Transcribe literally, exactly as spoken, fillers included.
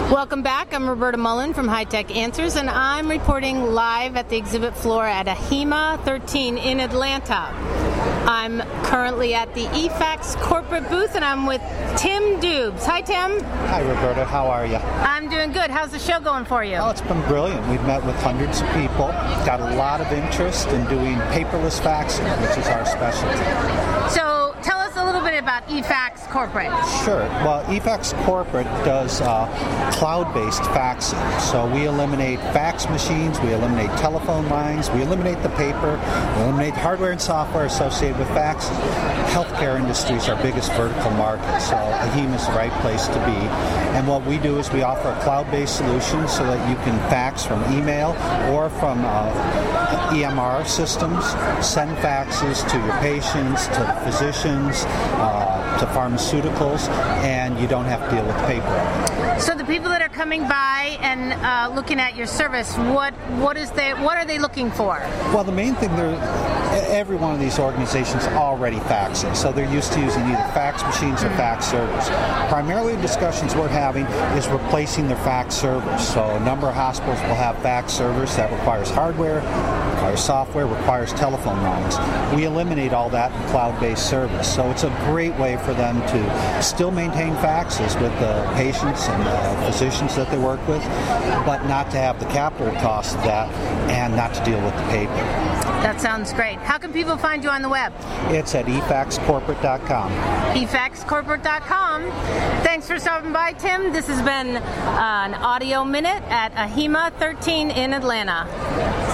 Welcome back. I'm Roberta Mullen from High Tech Answers, and I'm reporting live at the exhibit floor at AHIMA thirteen in Atlanta. I'm currently at the E FACS corporate booth, and I'm with Tim Dubes. Hi, Tim. Hi, Roberta. How are you? I'm doing good. How's the show going for you? Oh, it's been brilliant. We've met with hundreds of people, got a lot of interest in doing paperless faxing, which is our specialty. So tell us a little bit about E FACS Corporate. Sure. Well, E FACS Corporate does uh, cloud-based faxing. So we eliminate fax machines, we eliminate telephone lines, we eliminate the paper, we eliminate hardware and software associated with faxing. Healthcare industry is our biggest vertical market, so AHIMA is the right place to be. And what we do is we offer a cloud-based solution so that you can fax from email or from uh, E M R systems, send faxes to your patients, to physicians, uh, to pharmaceuticals, and you don't have to deal with paper. So the people that are coming by and uh, looking at your service, what what is they what are they looking for? Well, the main thing, they're every one of these organizations already faxing, so they're used to using either fax machines or fax servers. Primarily, the discussions we're having is replacing their fax servers. So a number of hospitals will have fax servers that requires hardware, requires software, requires telephone lines. We eliminate all that in cloud-based service, so it's a great way for them to still maintain faxes with the patients and the physicians that they work with, but not to have the capital cost of that and not to deal with the paper. That sounds great. How can people find you on the web? It's at e fax corporate dot com. e fax corporate dot com. Thanks for stopping by, Tim. This has been uh, an audio minute at AHIMA thirteen in Atlanta.